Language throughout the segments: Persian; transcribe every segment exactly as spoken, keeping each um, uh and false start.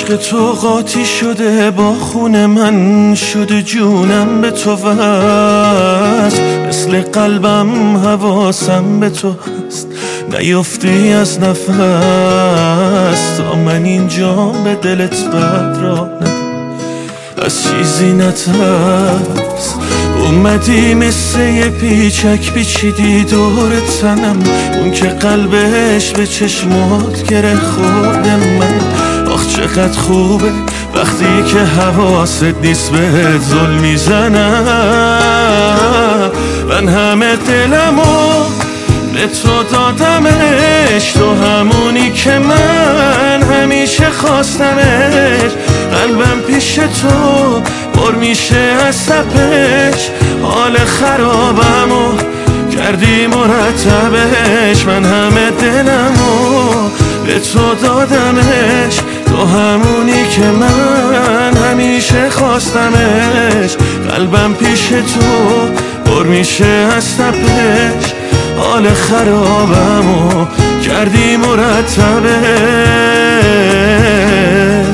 عشق تو قاطی شده با خون من، شده جونم به تو وصل، مثل قلبم حواسم به تو هست، نیفتی از نفس تا من اینجا به دلت بد را ندم، از چیزی نترس. اومدی مثل یه پیچک پیچیدی دور تنم، اون که قلبش به چشمات گره خورد من. آخ چقدر خوبه وقتی که حواست نیست بهت ظلم میزنم. من همه دلمو به تو دادمش، تو همونی که من همیشه خواستمش. قلبم پیش تو پر میشه از تپش، حال خرابمو کردی مرتبش. من همه دلمو به تو دادمش، تو همونی که من همیشه خواستمش. قلبم پیش تو پر میشه از تپش، حال خرابمو کردی مرتبش.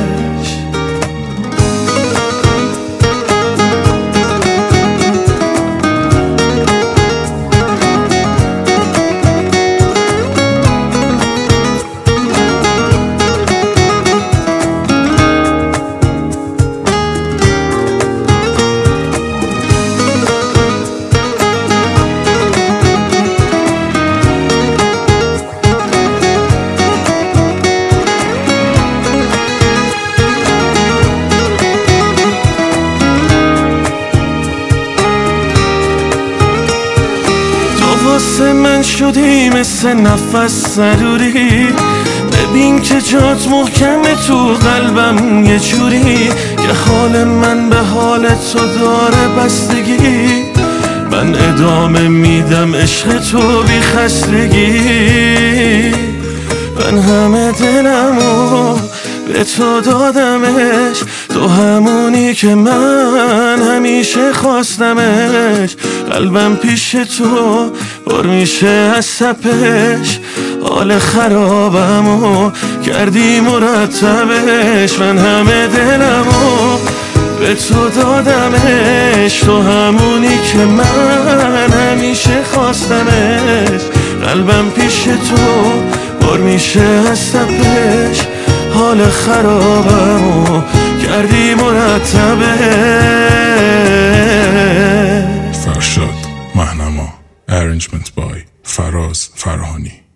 واسه من شدی مثل نفس ضروری، ببین که جات محکمه تو قلبم یه جوری که حال من به حال تو داره بستگی. من ادامه میدم عشق تو بی خستگی. من همه دلمو به تو دادمش، تو همونی که من همیشه خواستمش. قلبم پیش تو پر میشه از تپش، حال خرابمو کردی مرتبش. من همه دلمو به تو دادمش، تو همونی که من همیشه خواستمش. قلبم پیش تو پر میشه از تپش، حال خرابمو کردی مرتبش. فرشاد مهنما. Arrangement by فراز فرهانی.